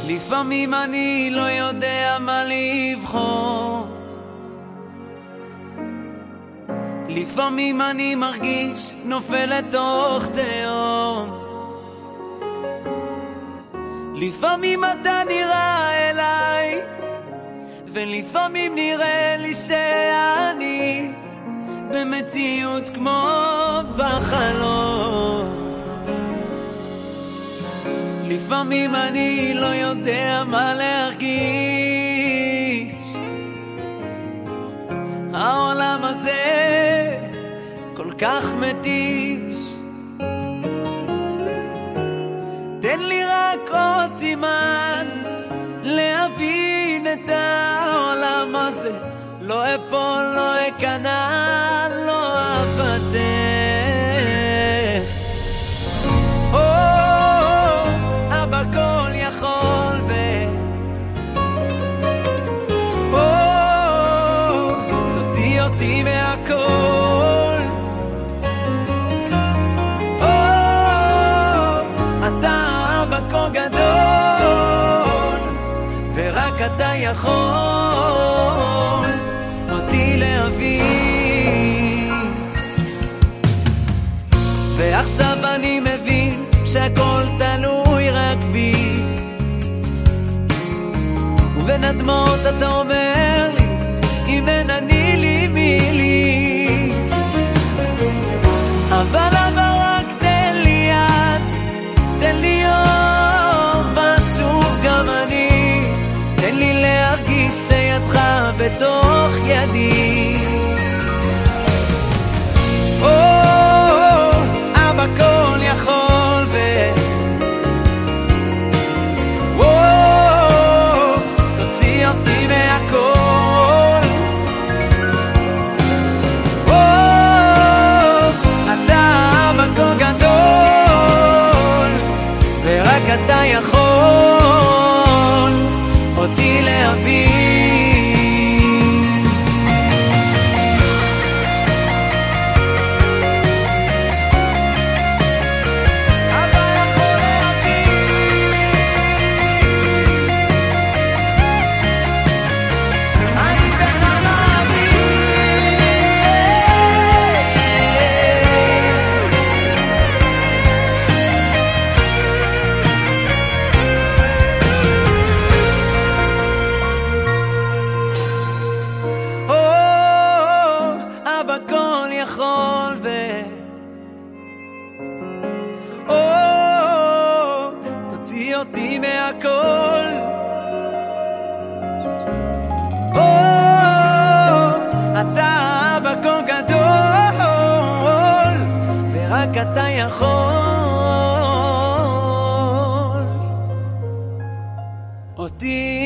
לפעמים אני לא יודע מה לבחור, לפעמים אני מרגיש נופל לתוך תהום, לפעמים אתה נראה אליי ולפעמים נראה לי שאני במציאות כמו בחלום. לפעמים אני לא יודע מה להרגיש, העולם הזה כל כך מתיש. תן לי רק עוד סימן להבין את העולם הזה, לא אפול, לא אכנע, לא אוותר. אבא כל יכול תוציא אותי מהכל. אתה אבא כה גדול ורק אתה יכול אותי להבין. ועכשיו אני מבין שהכל תלוי רק בי, ובין הדמעות אתה אומר לי אם אין אני לי מי לי. אבל רק תן לי יד, תן לי אור ושוב גם אני, תן לי להרגיש שידך בתוך ידי. אבא כל יכול תוציא אותי מהכל. אתה אבא כה גדול ורק אתה יכול אותי להבין. תוציא אותי מהכל. אתה אבא כה גדול ורק אתה יכול אותי